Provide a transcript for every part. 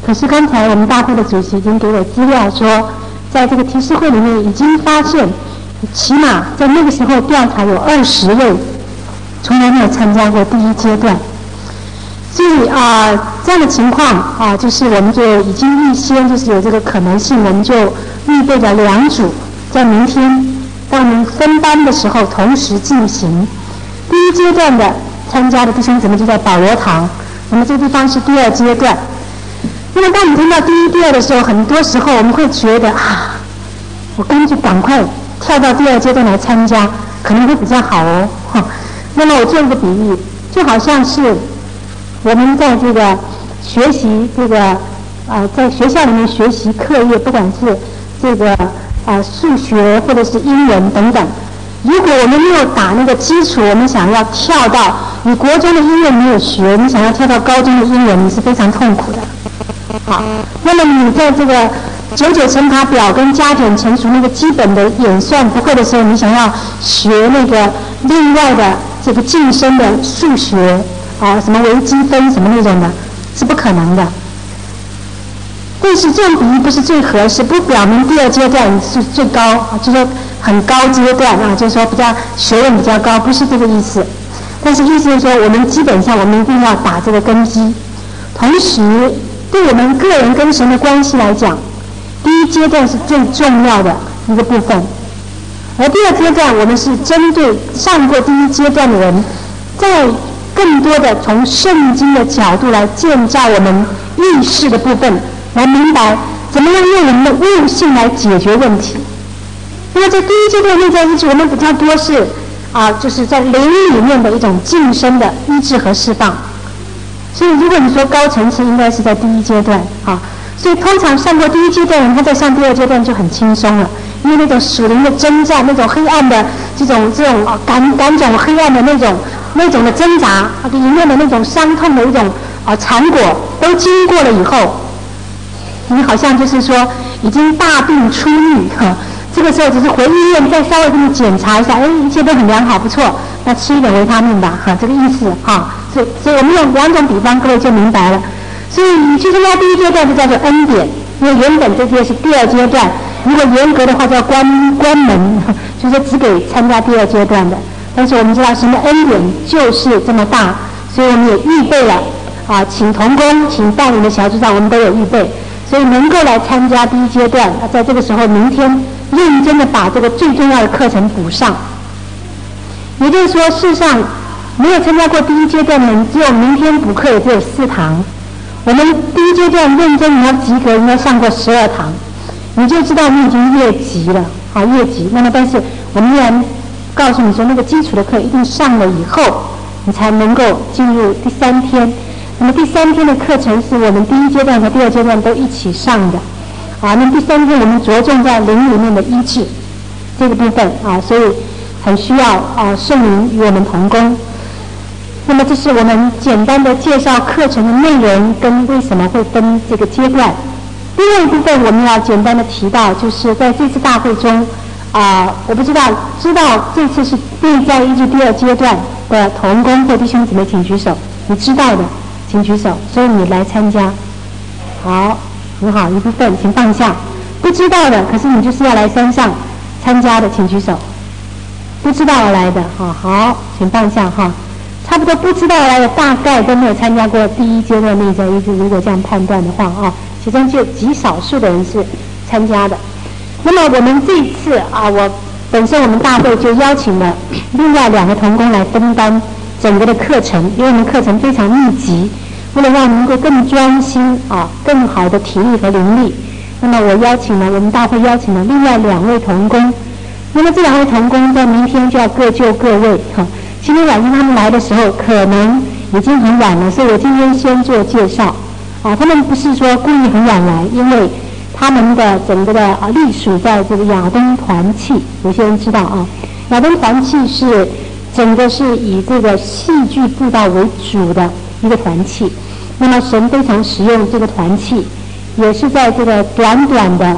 可是刚才我们大会的主席已经给我资料说，在这个提示会里面已经发现，起码在那个时候调查有20位从来没有参加过第一阶段。所以这样的情况就是我们就已经预先就是有这个可能性，我们就预备了2组，在明天当我们分班的时候同时进行。第一阶段的参加的弟兄姊妹就在保罗堂，那么这个地方是第2阶段。那么当我们听到第1、第2的时候，很多时候我们会觉得我干脆赶快跳到第2阶段来参加，可能会比较好哦。那么我做一个比喻，就好像是我们在这个学习这个在学校里面学习课业，不管是这个数学或者是英文等等，如果我们没有打那个基础，我们想要跳到你国中的英文没有学，你想要跳到高中的英文，你是非常痛苦的。好，那么你在这个99乘法表跟加减乘除那个基本的演算不会的时候，你想要学那个另外的这个晋升的数学什么微积分什么那种的，是不可能的。但是这种比喻不是最合适，不表明第2阶段是最高，就是说很高阶段就是说比较学问比较高，不是这个意思。但是意思是说，我们基本上我们一定要打这个根基，同时对我们个人跟神的关系来讲，第1阶段是最重要的一个部分，而第2阶段我们是针对上过第1阶段的人，在更多的从圣经的角度来建造我们意识的部分，来明白怎么样用我们的悟性来解决问题。那么在第1阶段内在医治，我们比较多是就是在灵里面的一种晋升的医治和释放。所以如果你说高层次，应该是在第1阶段所以通常上过第1阶段的人，他在上第2阶段就很轻松了，因为那种属灵的征战，那种黑暗的这种感种黑暗的那种的挣扎里面的那种伤痛的一种缠果都经过了以后，你好像就是说已经大病初愈这个时候只是回医院再稍微给你检查一下，一切都很良好，不错，那吃一点维他命吧这个意思所以我们用2种比方，各位就明白了。所以你去参加第1阶段就叫做恩典，因为原本这些是第2阶段，如果严格的话叫关门，就是只给参加第2阶段的。但是我们知道神的恩典就是这么大，所以我们也预备了请同工，请带领的小组长，我们都有预备，所以能够来参加第1阶段，在这个时候明天认真的把这个最重要的课程补上。也就是说，事实上没有参加过第1阶段的人，只有明天补课也只有4堂。我们第1阶段认真你要及格，应该上过12堂，你就知道你已经越级了越级。那么但是我们依然告诉你说，那个基础的课一定上了以后，你才能够进入第3天。那么第3天的课程是我们第1阶段和第2阶段都一起上的那么第3天我们着重在灵里面的医治这个部分所以很需要圣灵与我们同工。那么这是我们简单的介绍课程的内容跟为什么会分这个阶段。另外一部分我们要简单的提到，就是在这次大会中我不知道这次是内在医治第2阶段的同工或弟兄姊妹请举手，你知道的请举手，所以你来参加。好，很好，一部分请放下。不知道的，可是你就是要来山上参加的，请举手。不知道而来的好，请放下差不多不知道而来的大概都没有参加过第1阶段内在医治，如果这样判断的话其中就极少数的人是参加的。那么我们这一次我们大会就邀请了另外2个同工来分担整个的课程，因为我们课程非常密集，为了让能够更专心更好的体力和灵力，那么我们大会邀请了另外2位同工。那么这2位同工在明天就要各就各位今天晚上他们来的时候可能已经很晚了，所以我今天先做介绍他们不是说故意很晚来，因为他们的整个的隶属在这个亚东团契，有些人知道亚东团契是整个是以这个戏剧布道为主的一个团契。那么神非常使用这个团契，也是在这个短短的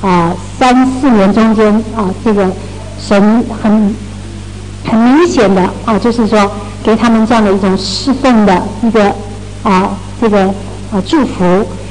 3-4年中间这个神很明显的就是说给他们这样的一种侍奉的一个这个祝福。那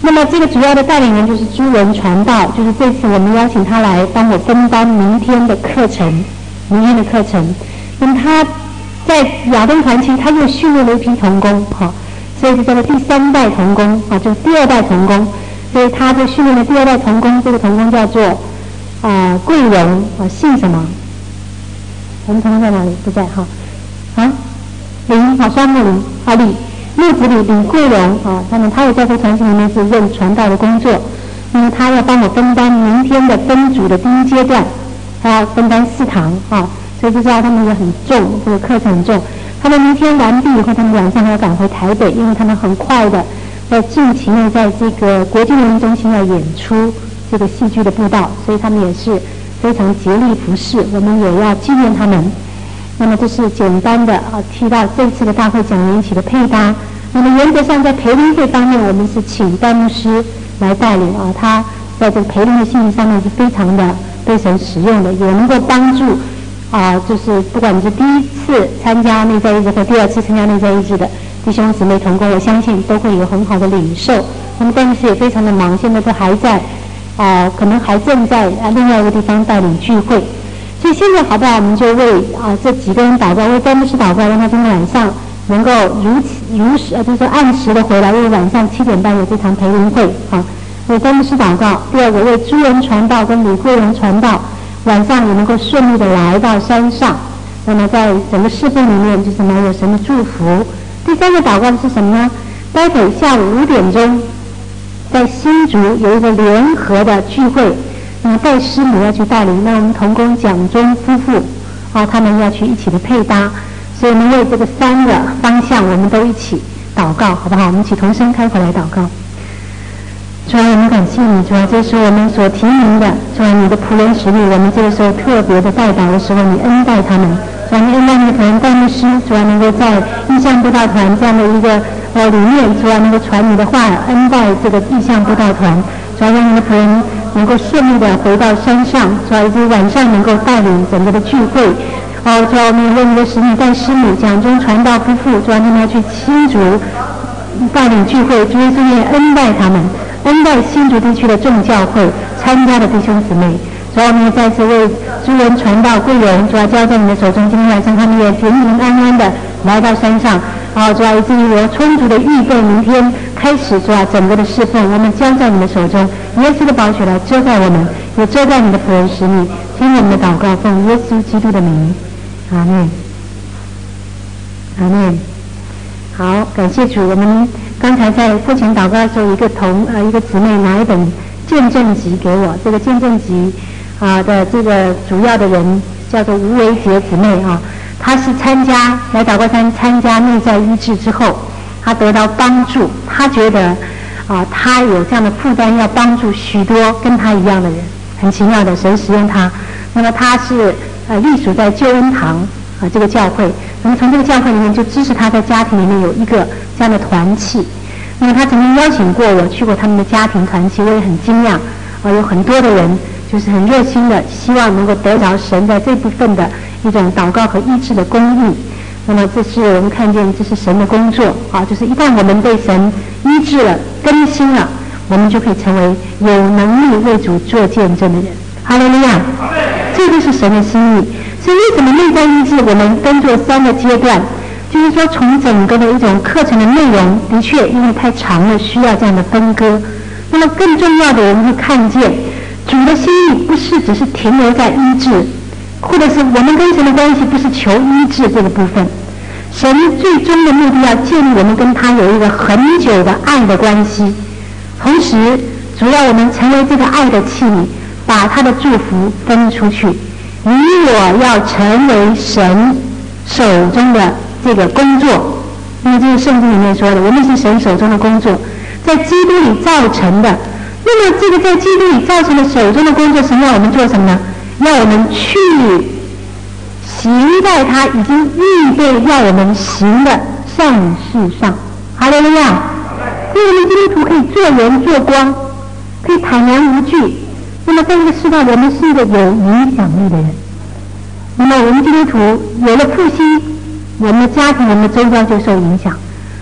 那么这个主要的带领人就是朱文传道，就是这次我们邀请他来帮我分担明天的课程。那么他在亚东团期，他又训练了一批同工，所以就叫做第3代同工，就是第2代同工。所以他就训练了第2代同工，这个同工叫做桂荣，姓什么？我们同工在哪里？不在林，双木林，木子李桂荣他也在这团体里面是任传道的工作。那么他要帮我分担明天的分组的第1阶段，他要分担4堂所以就知道他们也很重，这个课程很重。他们明天完毕以后，他们晚上还要赶回台北，因为他们很快的在近期内在这个国际文艺中心要演出这个戏剧的布道，所以他们也是非常竭力服侍，我们也要纪念他们。那么这是简单的提到这次的大会讲联起的配搭。那么原则上在培灵会方面，我们是请戴牧师来带领他在这个培灵的信息上面是非常的被神使用的，也能够帮助就是不管你是第1次参加内在医治或第2次参加内在医治的弟兄姊妹同工，我相信都会有很好的领受。那么戴牧师也非常的忙，现在都还在可能还正在另外一个地方带领聚会。所以现在好不好？我们就为这几个人祷告，为戴牧师祷告，让他今天晚上能够就是说按时的回来，因为晚上7点半有这场培灵会为戴牧师祷告。第2个为朱人传道跟李贵人传道，晚上也能够顺利的来到山上。那么在整个侍奉里面，就是蛮有神的祝福。第3个祷告是什么呢？待会下午5点钟，在新竹有一个联合的聚会。那么戴师母要去带领，那我们同工蒋中夫妇他们要去一起的配搭，所以我们为这个3个方向，我们都一起祷告，好不好？我们一起同声开口来祷告。主啊，我们感谢你，主啊，这是我们所提名的，主啊，你的仆人使女，我们这个时候特别的代祷的时候，你恩待他们，主啊，你恩待你的仆人戴牧师，主啊，能够在意象布道团这样的一个里面，主啊，能够传你的话，恩待这个意象布道团，主啊，让你的仆人能够顺利的回到山上，主啊，以及晚上能够带领整个的聚会。主啊，我们也为你的使女戴师母、蒋中传道夫妇，主啊，他们要去新竹带领聚会，主耶稣也恩待他们，恩待新竹地区的众教会参加的弟兄姊妹。主啊，我们也再次为诸人传道贵人，主啊，交在你的手中。今天晚上他们也平平安安的来到山上，主啊，以至于有充足的预备，明天开始，主啊，整个的侍奉我们交在你的手中。耶稣的宝血来遮盖我们，也遮盖你的仆人使女，听我们的祷告，奉耶稣基督的名，阿们，阿们。好，感谢主。我们刚才在父亲祷告的时候，一个姊妹拿一本见证集给我，这个见证集的这个主要的人叫做吴维杰姊妹她是来祷告山参加内在医治之后，她得到帮助，她觉得她有这样的负担，要帮助许多跟她一样的人，很奇妙的神使用她。那么她是隶属在救恩堂这个教会，那么从这个教会里面就支持她在家庭里面有一个这样的团契。那么她曾经邀请过我去过他们的家庭团契，我也很惊讶有很多的人就是很热心的希望能够得着神在这部分的一种祷告和医治的公义。那么这是我们看见这是神的工作就是一旦我们被神医治了更新了，我们就可以成为有能力为主做见证的人。哈利路亚，这就是神的心意。所以为什么内在医治我们分作3个阶段，就是说从整个的一种课程的内容的确因为太长了，需要这样的分割。那么更重要的，我们会看见主的心意不是只是停留在医治，或者是我们跟神的关系不是求医治这个部分。神最终的目的要建立我们跟他有一个很久的爱的关系，同时主要我们成为这个爱的器皿，把他的祝福分出去。你我要成为神手中的这个工作，因为这是圣经里面说的，我们是神手中的工作，在基督里造成的。那么这个在基督里造成的手中的工作，神要我们做什么呢？要我们去行在他已经预备要我们行的善事上。哈利路亚！所以我们基督徒可以做盐做光，可以坦然无惧。那么在这个世代，我们是一个有影响力的人。那么我们基督徒有了复兴，我们的家庭、我们的周遭就受影响。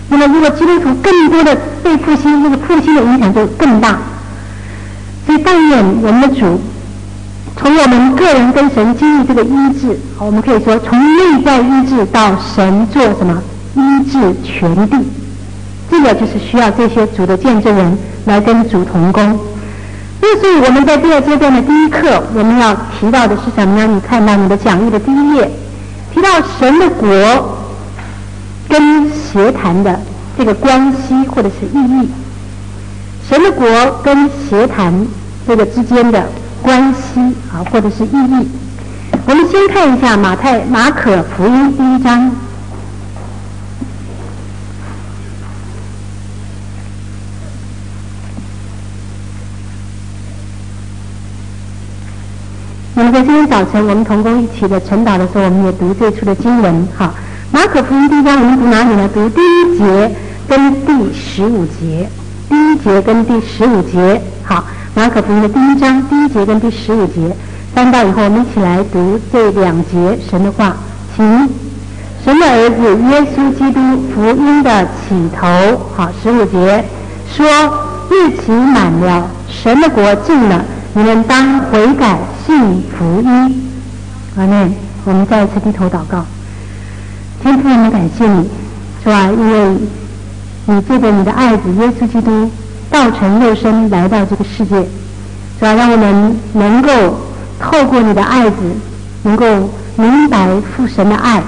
那么如果基督徒更多的被复兴，这个复兴的影响就更大。所以但愿我们的主从我们个人跟神经历这个医治，我们可以说从内在医治到神做什么医治全地，这个就是需要这些主的见证人来跟主同工。所以我们在第二阶段的第一课，我们要提到的是什么呢？你看到你的讲义的第一页，提到神的国跟协谈的这个关系或者是意义，神的国跟协谈这个之间的关系或者是意义。我们先看一下马可福音第1章。那么在今天早晨我们同工一起的晨祷的时候，我们也读这处的经文。好，马可福音第1章我们读哪里呢？读第1节跟第15节。第1节跟第15节。好，马可福音的第1章第1节跟第15节。翻到以后，我们一起来读这2节神的话。请，神的儿子耶稣基督福音的起头。好，15节说，日期满了，神的国近了，你们当悔改信福音。阿们。我们再一次低头祷告。天父，我们感谢你，是吧？因为你借着你的爱子耶稣基督道成肉身来到这个世界，是吧？让我们能够透过你的爱子，能够明白父神的爱，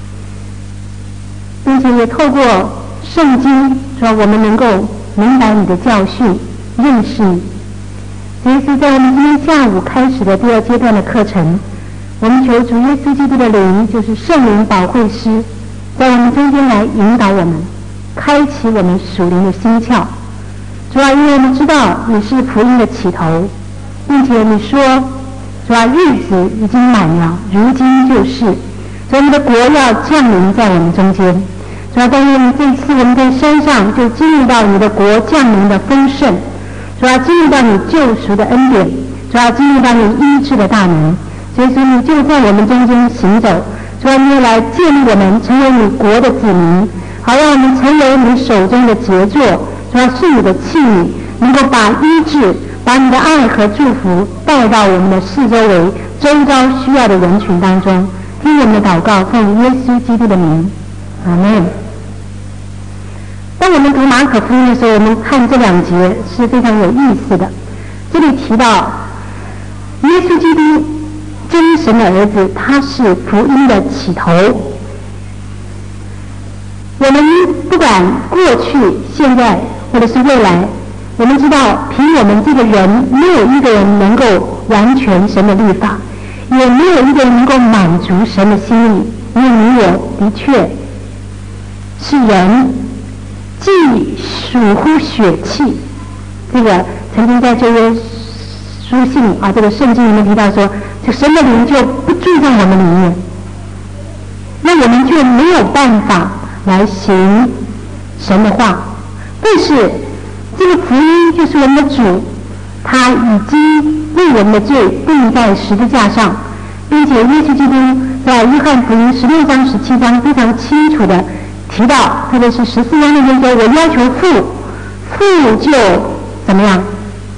并且也透过圣经，是吧？我们能够明白你的教训，认识你。所以是在我们今天下午开始的第2阶段的课程，我们求主耶稣基督的灵，就是圣灵保惠师，在我们中间来引导我们，开启我们属灵的心窍。主啊，因为我们知道你是福音的起头，并且你说，主啊，日子已经满了，如今就是，所以你的国要降临在我们中间。主啊，但愿这次我们在山上就经历到你的国降临的丰盛，主啊，经历到你救赎的恩典，主啊，经历到你医治的大能。所以说你就在我们中间行走，主啊，你也来建立我们成为你国的子民，好让我们成为你手中的杰作，主啊，是你的器皿，能够把医治、把你的爱和祝福带到我们的四周围、周遭需要的人群当中。听我们的祷告，奉耶稣基督的名，阿们。当我们读马可福音的时候，我们看这2节是非常有意思的。这里提到耶稣基督真神的儿子，他是福音的起头。我们不管过去、现在或者是未来，我们知道凭我们这个人，没有一个人能够完全神的律法，也没有一个人能够满足神的心意，因为你我的确是人，既属乎血气。这个曾经在旧约书信这个圣经里面提到说，这神的灵就不住在我们里面，那我们就没有办法来行神的话。但是这个福音就是我们的主，他已经为我们的罪钉在十字架上，并且耶稣基督在约翰福音16章17章非常清楚的提到，特别是14章那边说，我要求父就怎么样，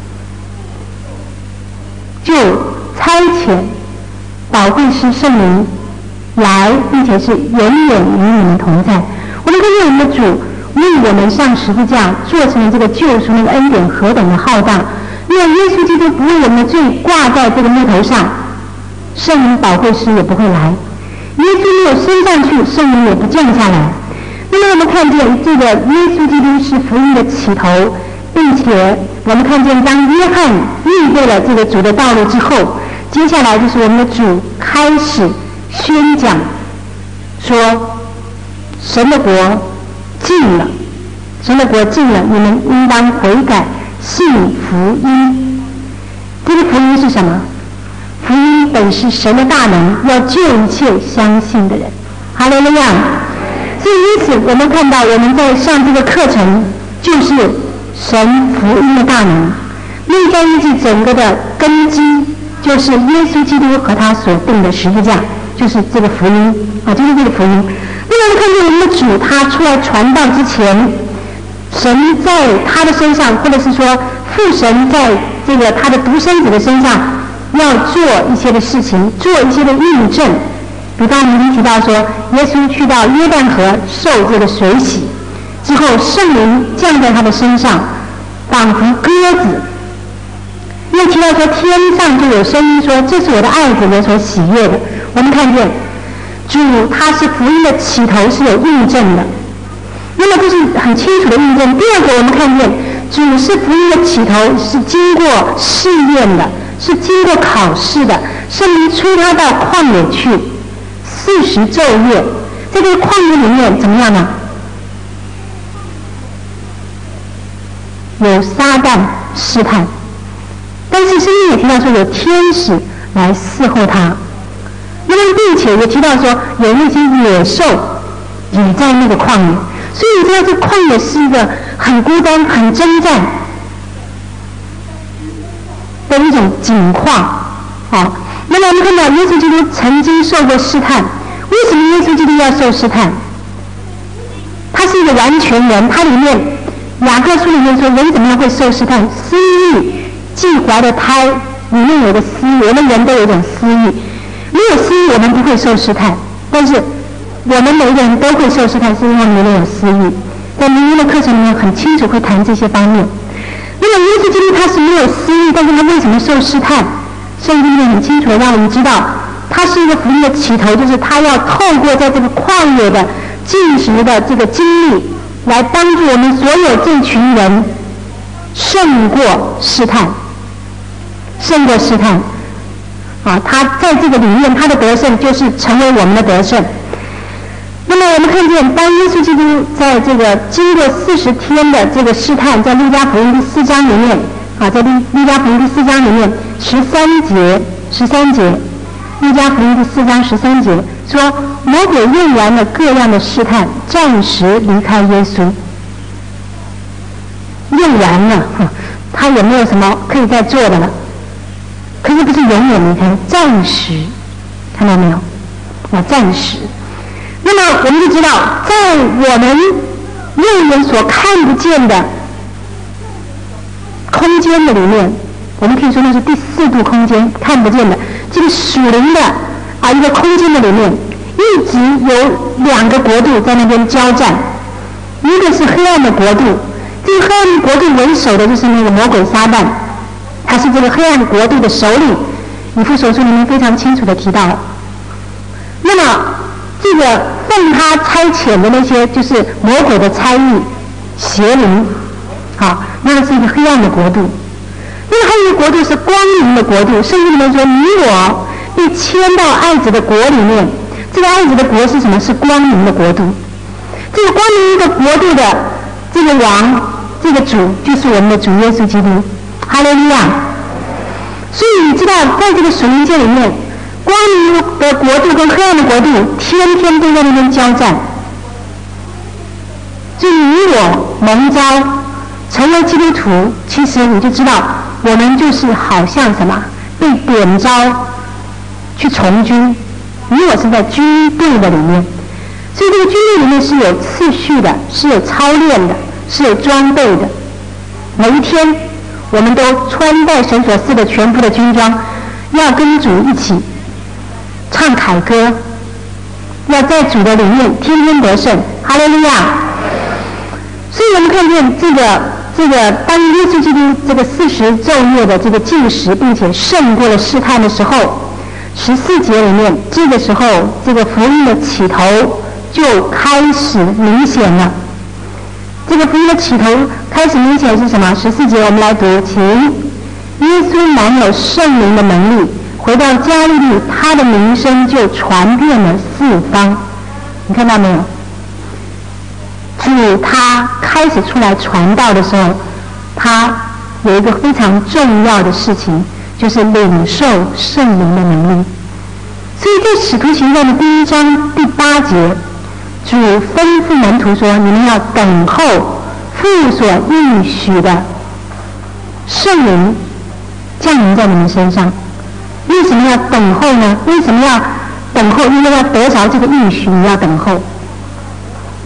就差遣保惠师圣灵来，并且是永远与你们同在。我们看见我们的主为我们上十字架做成了这个救赎，那个恩典何等的浩大！因为耶稣基督不为我们的罪挂在这个木头上，圣灵保惠师也不会来。耶稣没有升上去，圣灵也不降下来。那么我们看见这个耶稣基督是福音的起头，并且我们看见当约翰预备了这个主的道路之后，接下来就是我们的主开始宣讲说，神的国近了，神的国近了，你们应当悔改信福音。这个福音是什么？福音本是神的大能，要救一切相信的人。哈利路亚！所以因此我们看到我们在上这个课程，就是神福音的大能。内在医治整个的根基，就是耶稣基督和他所定的十字架，就是这个福音就是这个福音。那我们看见我们的主他出来传道之前，神在他的身上，或者是说父神在这个他的独生子的身上要做一些的事情，做一些的印证。比方我们已经提到说，耶稣去到约旦河受这个水洗之后，圣灵降在他的身上，仿佛鸽子。又提到说，天上就有声音说：“这是我的爱子，我所喜悦的。”我们看见主他是福音的起头，是有印证的。那么这是很清楚的印证。第二个，我们看见主是福音的起头，是经过试验的，是经过考试的。圣灵出他到旷野去40昼夜，在这个旷野里面怎么样呢？有撒旦试探，但是圣经也提到说有天使来伺候他。那么并且也提到说有那些野兽也在那个旷野，所以你知道这旷野是一个很孤单、很征战的一种景况啊。那么我们看到耶稣基督曾经受过试探，为什么耶稣基督要受试探？他是一个完全人，他里面雅各书里面说，人怎么样会受试探？私欲既怀的胎里面有个私欲，我们人都有一种私欲。没有私欲，我们不会受试探，但是我们每一个人都会受试探，是因为我们里面有私欲。在明天的课程里面很清楚会谈这些方面。那么耶稣基督他是没有私欲，但是他为什么受试探？圣经里面很清楚的让我们知道，他是一个福音的起头，就是他要透过在这个旷野的禁食的这个经历，来帮助我们所有这群人胜过试探，胜过试探。啊，他在这个里面，他的得胜就是成为我们的得胜。那么我们看见，当耶稣基督在这个经过40天的这个试探，在路加福音第4章里面，啊，在路加福音第4章里面13节，路加福音第4章13节说，魔鬼用完了各样的试探，暂时离开耶稣。用完了，他也没有什么可以再做的了。可是不是永远离开，暂时，看到没有？暂时。那么我们就知道，在我们肉眼所看不见的空间的里面，我们可以说那是第4度空间，看不见的这个属灵的一个空间的里面，一直有2个国度在那边交战，一个是黑暗的国度，这个黑暗的国度为首的就是那个魔鬼撒旦。他是这个黑暗国度的首领，以弗所书里面非常清楚的提到了。那么这个奉他差遣的那些就是魔鬼的差役邪灵，那个是一个黑暗的国度。那么还有一个国度是光明的国度，圣经里面说你我被迁到爱子的国里面，这个爱子的国是什么？是光明的国度。这个光明的国度的这个王，这个主就是我们的主耶稣基督。哈利路亚！所以你知道，在这个属灵界里面，光明的国度跟黑暗的国度天天都在那边交战。所以你我蒙召成为基督徒，其实你就知道，我们就是好像什么被点召去从军。你我是在军队的里面，所以这个军队里面是有次序的，是有操练的，是有装备的。每一天我们都穿戴神所赐的全副的军装，要跟主一起唱凯歌，要在主的里面天天得胜。哈利路亚！所以我们看见这个当耶稣基督这个40昼夜的这个禁食，并且胜过了试探的时候，14节里面，这个时候这个福音的起头就开始明显了。这个福音的起头开始明显是什么？14节我们来读，请。耶稣满有圣灵的能力，回到加利利，他的名声就传遍了4方。你看到没有？主他开始出来传道的时候，他有一个非常重要的事情，就是领受圣灵的能力。所以在使徒行传的第1章第8节，主吩咐门徒说，你们要等候父所应许的圣灵降临在你们身上。为什么要等候呢？为什么要等候？因为要得着这个应许，你要等候。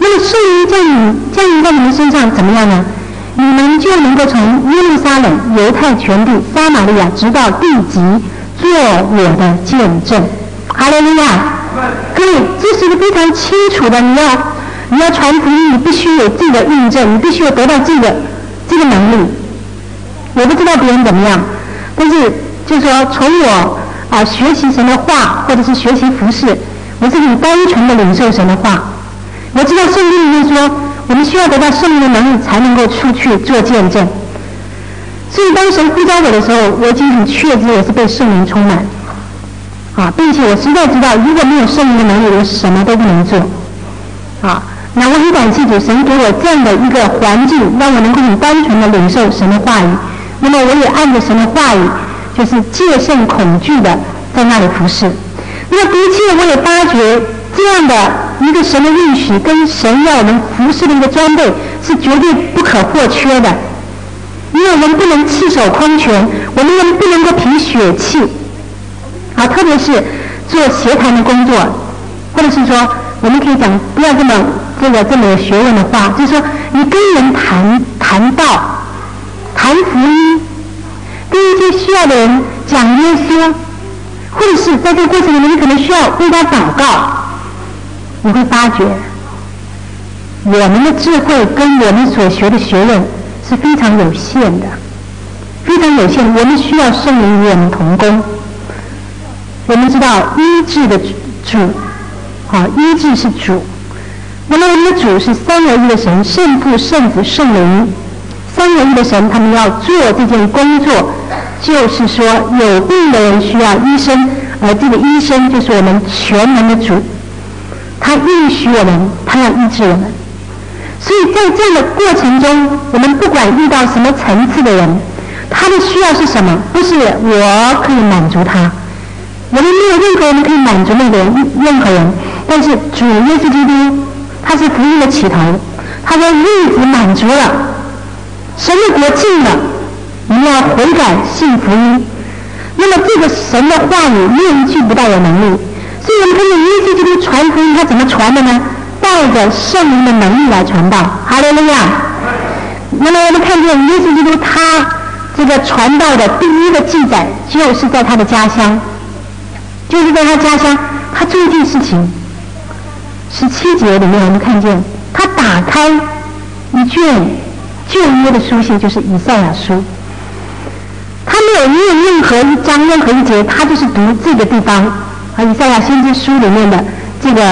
那么圣灵降临在你们身上怎么样呢？你们就能够从耶路撒冷、犹太全地、撒玛利亚直到地极，做我的见证。哈利路亚！各位，这是一个非常清楚的，你要传福音，你必须有自己的印证，你必须有得到这个能力。我不知道别人怎么样，但是就是说，从我学习神的话，或者是学习服事，我是很单纯的领受神的话。我知道圣经里面说，我们需要得到圣灵的能力，才能够出去做见证。所以当神呼召我的时候，我已经很确知我是被圣灵充满并且我实在知道，如果没有圣灵的能力，我什么都不能做那我很感谢主，神给我这样的一个环境，让我能够很单纯的领受神的话语。那么我也按着神的话语，就是戒慎恐惧的在那里服侍。那么的确我也发觉这样的一个神的应许跟神要我们服侍的一个装备是绝对不可或缺的，因为我们不能赤手空拳，我们不能够凭血气特别是做协谈的工作，或者是说我们可以讲不要这么有学问的话，就是说你跟人谈道、谈福音，跟一些需要的人讲耶稣，或者是在这个过程里面你可能需要为他祷告，你会发觉我们的智慧跟我们所学的学问是非常有限的，非常有限。我们需要圣灵与我们同工。我们知道医治的主医治是主，那么我们的主是三而一的神，圣父、圣子、圣灵，三而一的神，他们要做这件工作，就是说有病的人需要医生，而这个医生就是我们全能的主，他应许我们，他要医治我们。所以在这样的过程中，我们不管遇到什么层次的人，他的需要是什么，不是我可以满足他，我们没有任何人可以满足那个人，任何人。但是主耶稣基督，他是福音的起头，他说日子满足了，神的国近了，你们要悔改信福音。那么这个神的话语没有一句不带有能力，所以我们看见耶稣基督传福音，他怎么传的呢？带着圣灵的能力来传道。哈利路亚！那么我们看见耶稣基督他这个传道的第一个记载，就是在他的家乡，就是在他家乡，他做一件事情。17节里面我们看见他打开一卷旧约的书信，就是以赛亚书，他没有念任何一章任何一节，他就是读这个地方以赛亚先知书里面的这个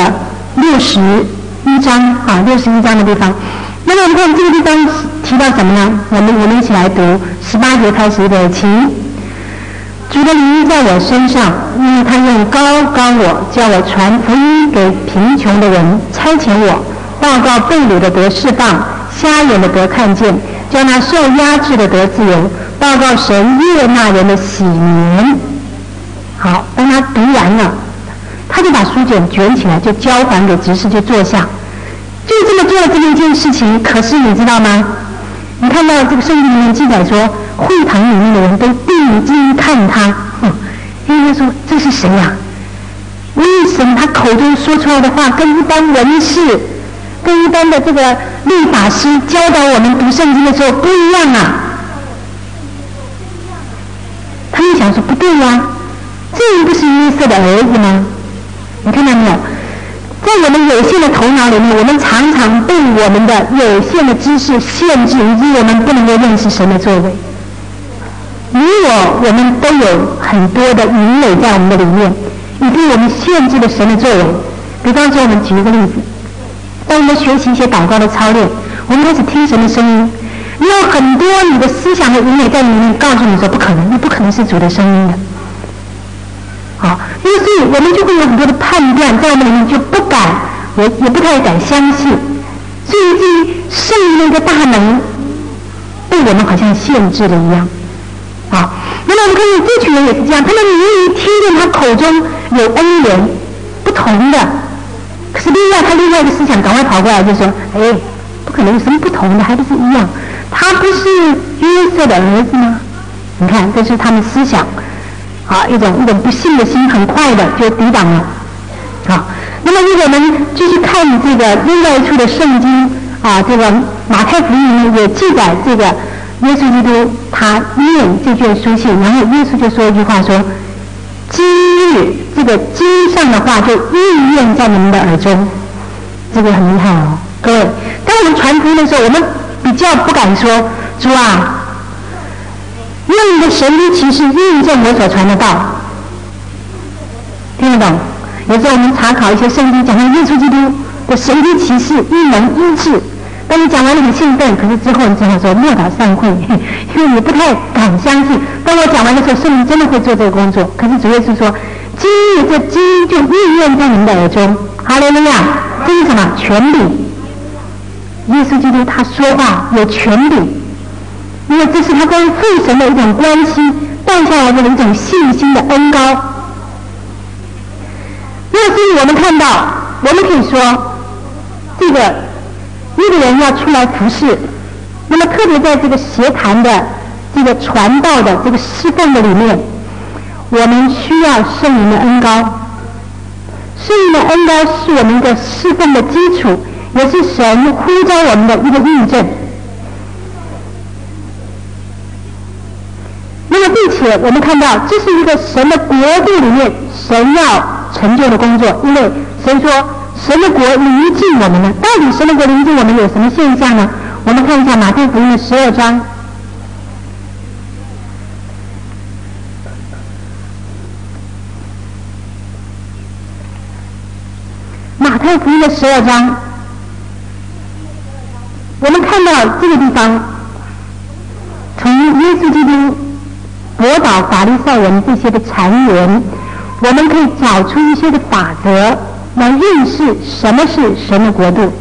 61章61章的地方。那么我们看这个地方提到什么呢？我们一起来读18节开始的，请。主的灵在我身上，因为他用高我，叫我传福音给贫穷的人，差遣我报告被掳的得释放，瞎眼的得看见，叫那受压制的得自由，报告神悦纳人的喜年。好，当他读完了，他就把书卷卷起来，就交还给执事，就坐下，就这么做了这么一件事情。可是你知道吗？你看到这个圣经里面记载说，会堂里面的人都定睛看他，因为他说这是谁呀？为什么他口中说出来的话跟一般文士、跟一般的这个律法师教导我们读圣经的时候不一样啊？他们想说不对呀，这不是约瑟的儿子吗？你看到没有？在我们有限的头脑里面，我们常常被我们的有限的知识限制，以及我们不能够认识神的作为。我们都有很多的淫累在我们的里面，以至于我们限制了神的作为。比方说，我们举一个例子，当我们学习一些祷告的操练，我们开始听神的声音，你有很多你的思想和淫累在里面告诉你说不可能，那不可能是主的声音的。好，因为所以我们就会有很多的判断在我们里面，就不敢，也不太敢相信，所以至于圣灵的一个大能被我们好像限制了一样。好，那么我们看见这群人也是这样，他们明明听见他口中有恩言不同的，可是他另外一个思想赶快跑过来就说，不可能有什么不同的，还不是一样，他不是约瑟的儿子吗？你看，这是他们思想一种不信的心很快的就抵挡了。好， 那么如果我们继续看这个另外一处的圣经啊，这个马太福音里面也记载这个耶稣基督他念这卷书信，然后耶稣就说一句话说：今日这个经上的话就应验在你们的耳中。这个很厉害哦，各位。当我们传福音的时候，我们比较不敢说主啊，用你的神迹奇事印证我所传的道，听得懂？有时候我们查考一些圣经，讲到耶稣基督的神迹奇事、异能、医治，当你讲完了很兴奋，可是之后你只好说莫打散会，因为你不太敢相信。当我讲完的时候，圣灵真的会做这个工作。可是主耶稣说，今日这经就应验在你们的耳中。哈利路亚！这是什么？权柄。耶稣基督他说话有权柄，因为这是他跟父神的一种关系带下来的一种信心的恩膏。那所以我们看到，我们可以说，这个一个人要出来服侍，那么特别在这个协谈的这个传道的这个侍奉的里面，我们需要圣灵的恩膏。圣灵的恩膏是我们的侍奉的基础，也是神呼召我们的一个印证。那么并且我们看到，这是一个神的国度里面神要成就的工作，因为神说神的国临近我们了。到底神的国临近我们有什么现象呢？我们看一下马太福音的12章。马太福音的12章，我们看到这个地方，从耶稣基督驳倒法利赛人这些的谗言，我们可以找出一些的法则来认识什么是神的国度。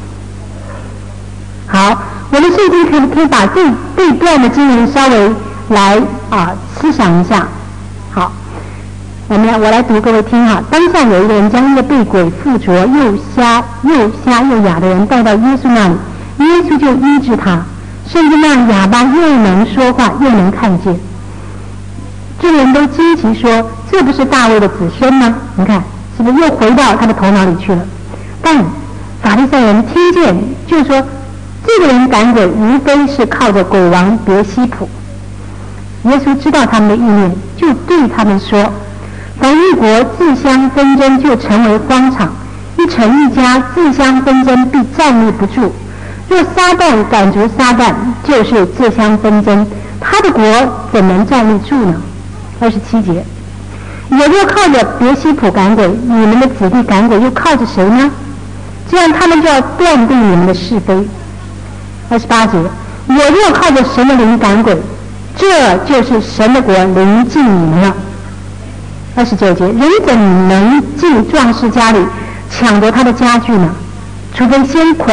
好，我们现在可以把这一段的经文稍微来思想一下。好，我来读各位听哈。当下有一个人将一个被鬼附着又瞎又哑的人带到耶稣那里，耶稣就医治他，甚至那哑巴又能说话又能看见。这个人都惊奇说：这不是大卫的子孙吗？你看是不是又回到他的头脑里去了？但法利赛人听见就说，这个人赶鬼无非是靠着鬼王别西卜。耶稣知道他们的意念，就对他们说：凡一国自相纷争，就成为荒场；一城一家自相纷争，必站立不住。若撒旦赶逐撒旦，就是自相纷争，他的国怎能站立住呢？27节，我若靠着别西卜赶鬼，你们的子弟赶鬼又靠着谁呢？这样他们就要断定你们的是非。28节，我若靠着神的灵赶鬼，这就是神的国临近你们了。29节，人怎能进壮士家里抢夺他的家具呢？除非先捆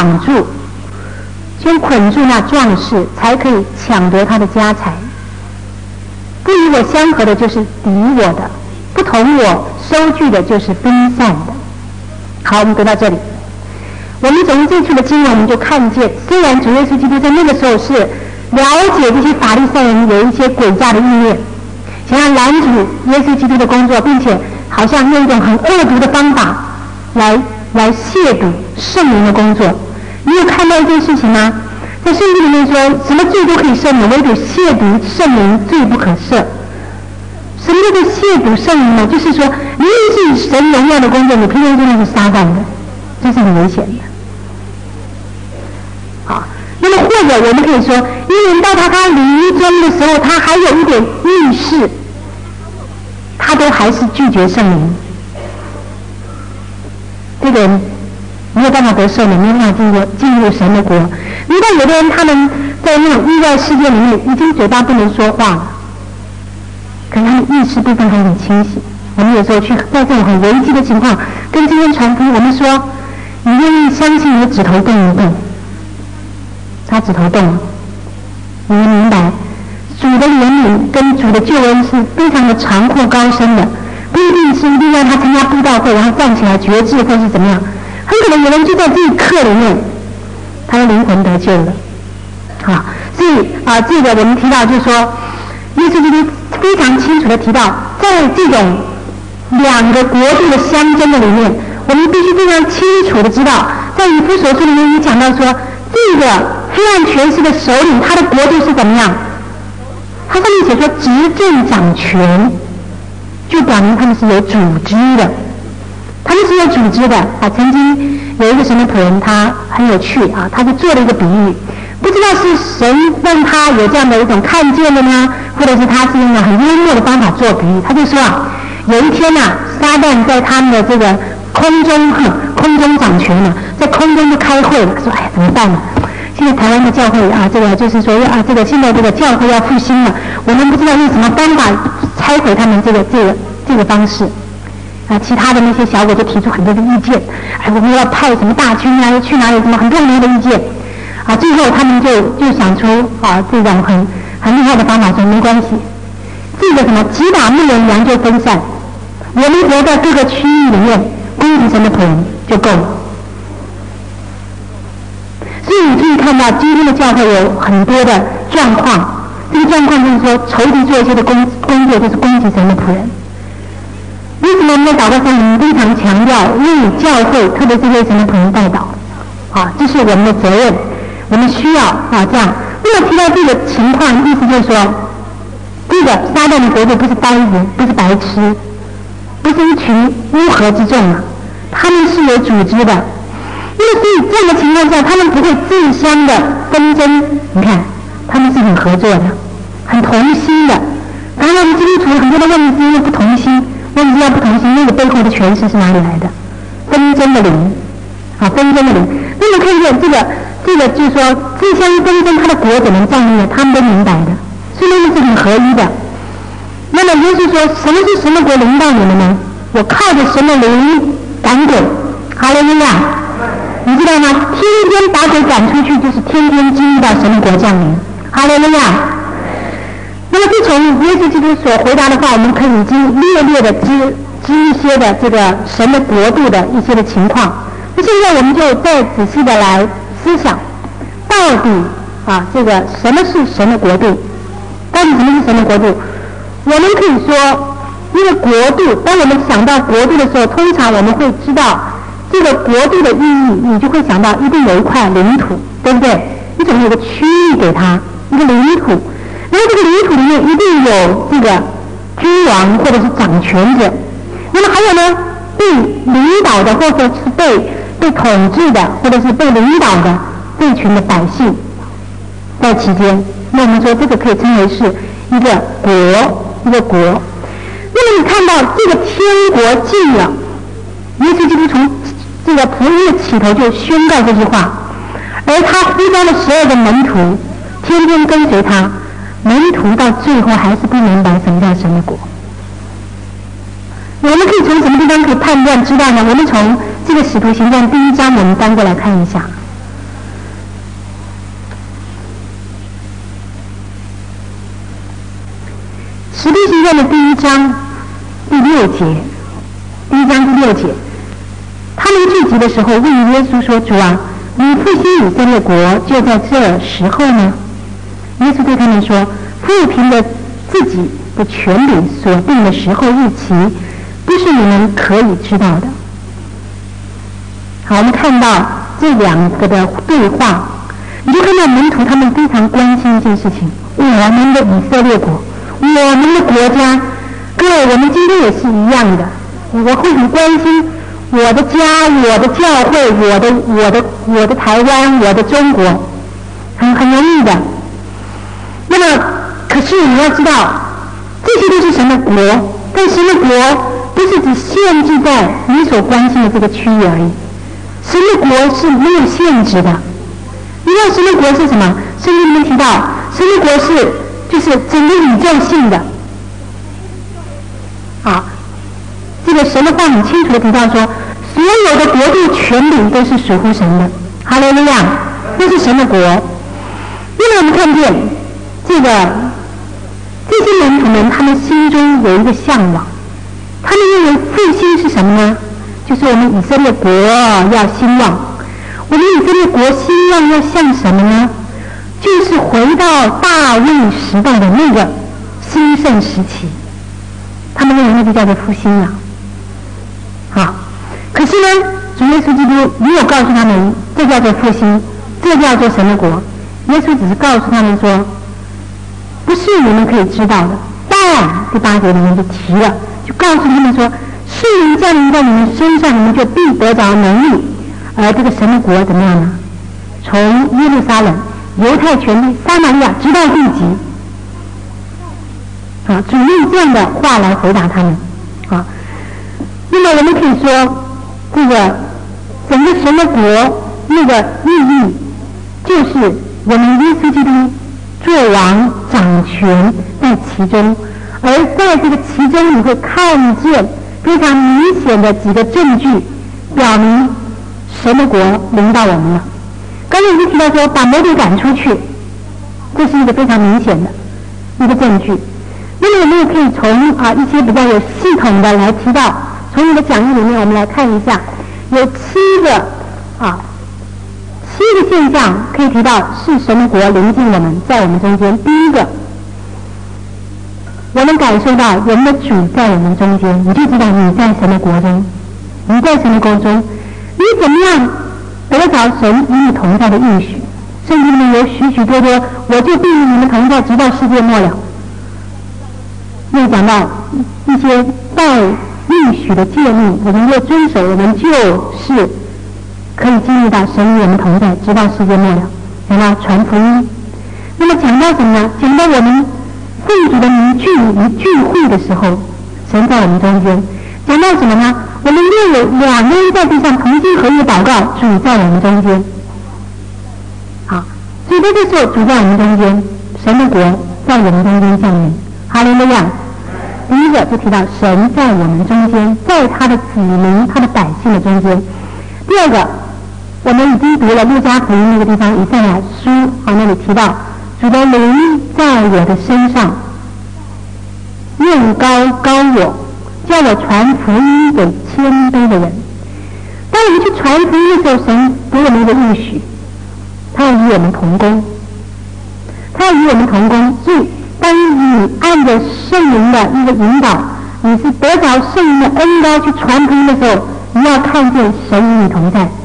住那壮士，才可以抢夺他的家财。不与我相合的就是敌我的，不同我收据的就是分散的。好，我们读到这里，我们从这处的经文我们就看见，虽然主耶稣基督在那个时候是了解这些法利赛人有一些诡诈的意念，想要拦阻耶稣基督的工作，并且好像用一种很恶毒的方法来亵渎圣灵的工作。你有看到一件事情吗？在圣经里面说，什么罪都可以赦免，唯独亵渎圣灵罪不可赦。什么叫做亵渎圣灵呢？就是说，明明是神荣耀的工作，你偏偏真的是撒旦的，这是很危险的。好，那么或者我们可以说，因为到他临终的时候，他还有一点意识，他都还是拒绝圣灵。这个人没有办法得赦免，没有办法进入神的国。你看有的人他们在那种意外事件里面已经嘴巴不能说话了，可是他们意识部分还很清醒。我们有时候去在这种很危机的情况跟今天传福音，我们说你愿意相信你的指头动一动，他指头动了，你们明白主的怜悯跟主的救恩是非常的长阔高深的，不一定是一定让他参加布道会然后站起来觉志或是怎么样，很可能有人就在这一刻里面他的灵魂得救了。好，所以这个我们提到就是说，耶稣基督非常清楚的提到，在这种两个国度的相争的里面，我们必须非常清楚的知道，在以弗所书里面也讲到说，这个黑暗权势的首领，他的国度是怎么样？他上面写说执政掌权，就表明他们是有组织的，他们是有组织的啊。曾经有一个神的仆人，他很有趣啊，他就做了一个比喻，不知道是神让他有这样的一种看见的呢，或者是他是用很幽默的方法做比喻。他就说啊，有一天啊，撒旦在他们的这个空中掌权了，在空中就开会了，说哎怎么办呢？现在台湾的教会啊，这个就是说啊，这个现在这个教会要复兴了，我们不知道用什么方法拆毁他们这个方式啊。其他的那些小鬼就提出很多的意见，哎，我们要派什么大军啊，去哪里什么很多很多的意见啊。最后他们就想出啊这种很厉害的方法，说没关系，这个什么击打牧人羊就分散，我们只要在各个区域里面攻击神的仆人就够了。所以你可以看到今天的教会有很多的状况，这个状况就是说仇敌做一些的工作，就是攻击神的仆人。为什么我们在祷告上我们非常强调为教会，特别是为神的仆人代祷啊，这是我们的责任，我们需要啊这样。那么提到这个情况，意思就是说，这个撒旦的国度不是呆子，不是白痴，不是一群乌合之众啊，他们是有组织的。因为所以这样的情况下，他们不会自相的纷争，你看他们是很合作的，很同心的。然后我们基督徒很多的问题是因为不同心，问题要不同心，那个背后的权势是哪里来的？纷争的灵啊，纷争的灵。那么看见这个就是说自相纷争，他的国怎么站立呢？他们都明白的，所以他们是很合一的。那么耶稣说，什么是神的国临到你们呢？我靠着神的灵赶鬼，哈利路亚！你知道吗？天天把鬼赶出去，就是天天经历到神的国降临。哈利路亚！那么自从耶稣基督所回答的话，我们可以已经略的知一些的这个神的国度的一些的情况。那现在我们就再仔细的来思想，到底啊这个什么是神的国度？到底什么是神的国度？我们可以说，一个国度，当我们想到国度的时候，通常我们会知道这个国度的意义，你就会想到一定有一块领土，对不对？你总有个区域给它，一个领土，然后这个领土里面一定有这个君王或者是掌权者，那么还有呢，被领导的或者是被统治的或者是被领导的这一群的百姓在其间，那我们说这个可以称为是一个国。那么你看到这个天国近了，耶稣基督从这个福音的起头就宣告这句话，而他呼召了12个门徒，天天跟随他，门徒到最后还是不明白什么叫神的国。我们可以从什么地方可以判断知道呢？我们从这个使徒行传第1章我们翻过来看一下。使徒行传的第1章第6节，第1章第6节，他们聚集的时候问耶稣说：“主啊，你复兴以色列国就在这时候呢？”耶稣对他们说：“父凭着自己的权柄所定的时候日期，不是你们可以知道的。”好，我们看到这两个的对话，你就看到门徒他们非常关心一件事情：我们的以色列国，我们的国家。各位，我们今天也是一样的，我会很关心我的家、我的教会、我的台湾、我的中国，很容易的。那么，可是你要知道，这些都是神的国，但神的国不是只限制在你所关心的这个区域而已。神的国是没有限制的。你知道神的国是什么？圣经里面提到，神的国就是整个宇宙性的。啊，这个神的话很清楚的提到说，所有的国度权柄都是属乎神的。哈利路亚，这是神的国。因为我们看见这些门徒们，他们心中有一个向往，他们认为复兴是什么呢？就是我们以色列国要兴旺。我们以色列国兴旺要像什么呢？就是回到大卫时代的那个兴盛时期。他们认为那就叫做复兴了。 好，可是呢，主耶稣基督没有告诉他们这叫做复兴，这叫做神的国。耶稣只是告诉他们说，不是你们可以知道的。但第8节里面就提了，就告诉他们说，圣灵降临在你们身上，你们就必得着能力。而这个神的国怎么样呢？从耶路撒冷、犹太全地、撒玛利亚直到地极。啊，主用这样的话来回答他们。啊，那么我们可以说，这个整个神的国那个意义，就是我们耶稣基督作王掌权在其中，而在这个其中你会看见非常明显的几个证据，表明神的国临到我们了。刚才已经提到说，把魔鬼赶出去，这是一个非常明显的一个证据。那么我们也可以从一些比较有系统的来提到，从你的讲义里面我们来看一下，有7个现象可以提到是神的国临近我们，在我们中间。第一个，我们感受到我们的主在我们中间，你就知道你在神的国中，你在神的国中，你怎么样得着神与你同在的应许？圣经里面有许许多多，我就必与你们同在，直到世界末了。又讲到一些带应许的诫命，我们若遵守，我们就是可以进入到神与我们同在，直到世界末了。讲到传福音，那么讲到什么呢？讲到我们奉主的名聚会的时候，神在我们中间。讲到什么呢？我们若有2个人在地上同心合意祷告，主在我们中间。好，所以在这时候，主在我们中间，神的国在我们中间降临。哈利路亚！第一个就提到神在我们中间，在他的子民、他的百姓的中间。第二个，我们已经读了路加福音那个地方，以赛亚书那里提到，主的灵在我的身上，用膏膏我，叫我传福音给谦卑的人。当我们去传福音的时候，神给我们一个应许，他要与我们同工，他要与我们同工。所以当你按着圣灵的一个引导，你是得着圣灵的恩膏去传福音的时候，你要看见神与你同在，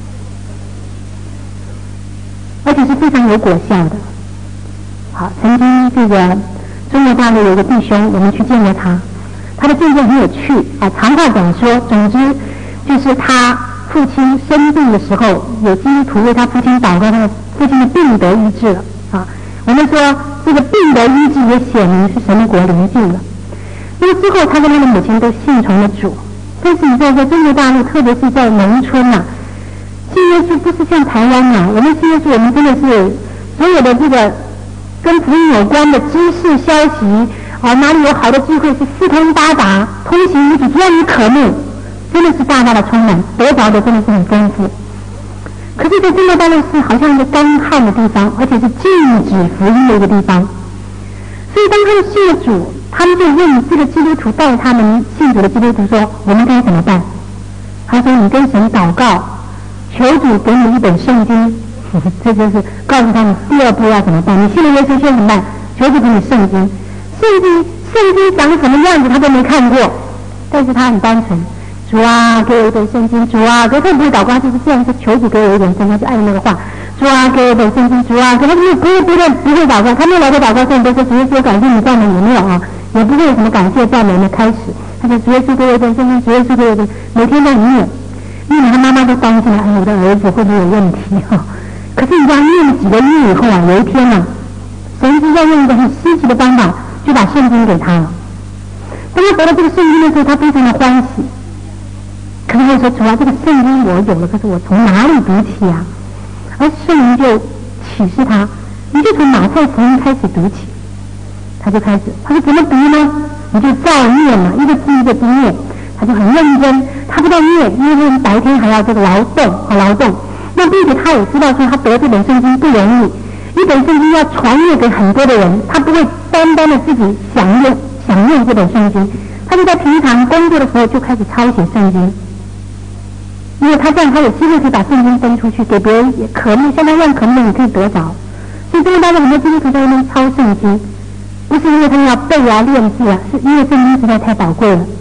而且是非常有果效的。好，曾经这个中国大陆有一个弟兄，我们去见过他，他的见证很有趣长话短说，总之就是他父亲生病的时候，有基督徒为他父亲祷告，他的父亲的病得医治了我们说这个病得医治也显明是神的国临近了。那么之后他跟他的母亲都信从了主，但是你知道在中国大陆，特别是在农村信耶稣不是像台湾我们信耶稣，我们真的是所有的这个跟福音有关的知识消息哪里有好的机会是四通八达，通行无阻，只要你渴慕，真的是大大的充满，得着的真的是很丰富。可是在中国大陆是好像一个干旱的地方，而且是禁止福音的一个地方。所以当他们信了主，他们就问这个基督徒带他们信主的基督徒说，我们该怎么办？他说，你跟神祷告，求主给你一本圣经这就是告诉他们第二步要怎么办。你信了耶稣先怎么办？求主给你圣经。圣经长什么样子他都没看过，但是他很单纯，主啊给我一本圣经，主啊，可是他不会祷告，就是这样，就求主给我一本圣经，就按那个话，主啊给我一本圣经，主啊，可他不会祷告，他没有来过祷告，所以都说主耶稣感谢你赞美你没有也不会有什么感谢赞美的开始。他说主耶稣给我一本圣经，主耶稣给我一本，每天在念，他妈妈都担心了，我的儿子会不会有问题可是你知道念了几个月以后有一天神就要用一个很稀奇的方法，就把圣经给他了。当他得到这个圣经的时候，他非常的欢喜。可是他说，主啊，这个圣经我有了，可是我从哪里读起而圣灵就启示他，你就从马太福音开始读起。他就开始，他说怎么读呢？你就照念嘛，一个字一个字念。他就很认真，他不但念，因为他们白天还要这个劳动。那并且他也知道说，他得这本圣经不容易，一本圣经要传阅给很多的人，他不会单单的自己享用这本圣经，他就在平常工作的时候就开始抄写圣经，因为他这样他有机会可以把圣经分出去给别人也渴慕，像他这样渴慕的你可以得着。所以这个大家很多基督徒在那边抄圣经，不是因为他们要背练字是因为圣经实在太宝贵了。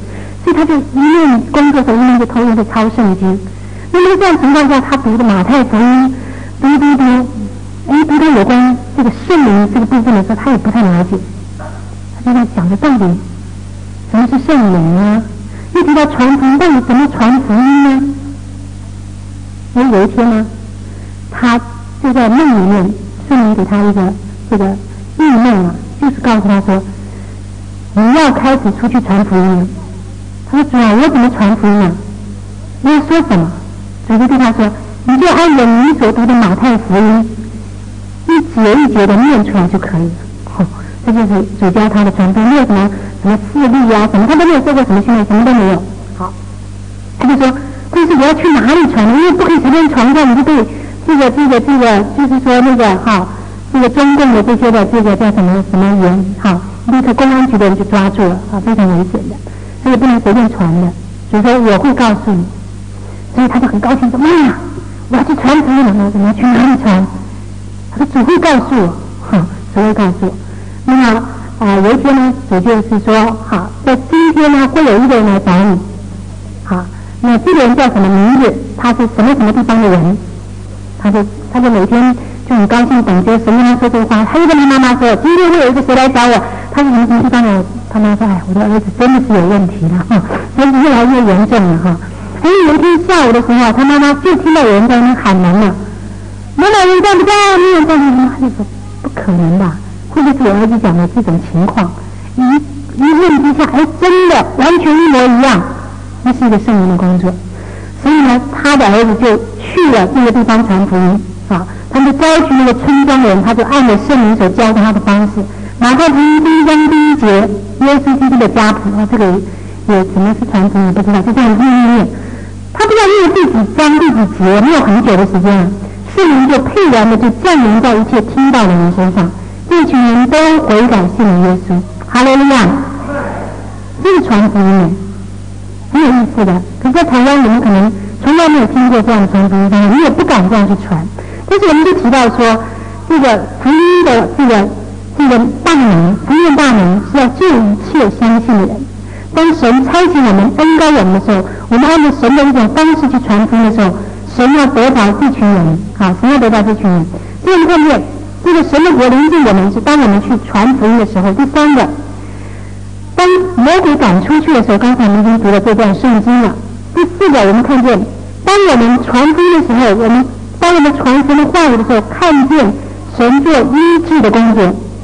所以他就一面工作的时候，一面就偷偷的抄圣经。那么这样情况下，他读的马太福音，读到有关这个圣灵这个部分的时候，他也不太了解。他就在想着到底什么是圣灵啊？又提到传福音，到底怎么传福音呢？有一天呢，他就在梦里面，圣灵给他一个这个异梦啊，就是告诉他说，你要开始出去传福音了。他说主啊，我怎么传福音啊？你要说什么？主就对他说，你就按着你所读的马太福音一节一节的念出来就可以了。这就是主教他的传福音，没有什么事例啊什么，他都没有做过什么训练，什么都没有。好，他就说，但是我要去哪里传呢？因为不可以随便传的，你就被这个，就是说那个这个中共的这些的这个叫什么人，立刻公安局的人就抓住了，非常危险的，所以不能随便传的。所以说我会告诉你，所以他就很高兴说，妈呀，我要去传福音了，我要去哪里传？他说主会告诉我，主会告诉我。那么有一天呢，主就是说，在今天呢会有一个人来找你，那这个人叫什么名字？他是什么地方的人？他就每天就很高兴等着神跟他说这个话。他就跟他妈妈说，今天会有一个谁来找我？他是什么地方的？他妈说，我的儿子真的是有问题了，儿子越来越严重了有一天下午的时候，他妈妈就听到有人在那边喊门了，某某人在不在？某人在不在？他就说不可能吧，会不会是我儿子讲的这种情况？一问之下，真的完全一模一样，那是一个圣灵的工作。所以呢，他的儿子就去了这个地方传福音他就招去那个村庄人，他就按着圣灵所教他的方式。马太福音第1章第1节，耶稣基督的家谱，这个有什么是传福音不知道，就这样念。他不知道念第几章第几节，没有很久的时间了，圣灵就沛然的就降临在一切听到的人身上，这群人都悔改信了耶稣。哈利路亚！这是传福音很有意思的。可是在台湾，我们可能从来没有听过这样的传福音，你也不敢这样去传。但是我们就提到说，这个福音的这个大能，福音大能是要救一切相信的人。当神差遣我们恩膏我们的时候，我们按照神的一种方式去传福音的时候，神要得着这群人，神要得着这群人。所以我们看见这个神的国临近我们，是当我们去传福音的时候。第三个，当魔鬼赶出去的时候，刚才我们已经读了这段圣经了。第四个，我们看见当我们传福音的时候，当我们传神的话语的时候，看见神做医治的工作，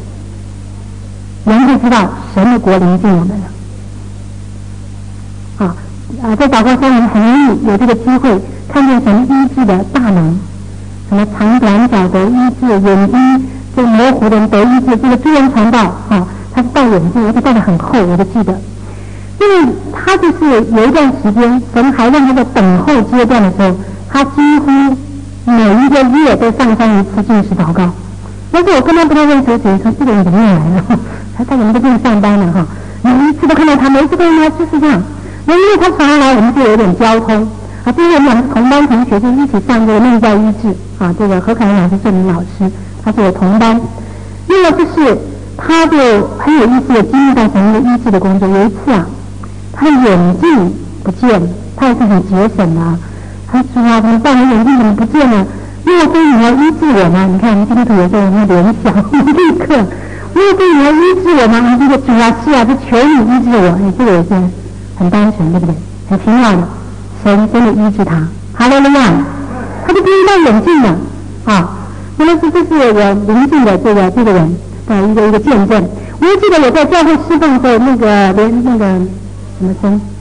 人就知道神的国临近我们了。在祷告中，我们很容易有这个机会看见神医治的大能，什么长短脚得医治，眼睛这模糊的人得医治，这个诸人传道他是戴眼镜，而且戴得很厚，我就记得。因为他就是有一段时间，神还让他在等候阶段的时候，他几乎每一个月都上山一次禁食祷告。但是我跟他不太认识，觉得说这个人怎么又来了？他怎么都不用上班了每一次都看到他，每一次都看到他就是这样。那因为他常常来，我们就有点交通因为我们两个同班同学就一起上这个内在医治这个何凯文老师、郑明老师，他是我同班。另外就是他就很有意思的经历到神的医治的工作。有一次他的眼镜不见了，他也是很节省的他说怎么办？我眼镜怎么不见了？因为对你要医治我吗？你看我们基督徒有时候会联想，立刻因为对你要医治我吗？这个主是就求你医治我。这个也是很单纯，对不对？很奇妙的，神真的医治他。哈利路亚！他就不用戴眼镜了原来这是我邻近的这个人的一个见证。我还记得我在教会侍奉的连那个什么生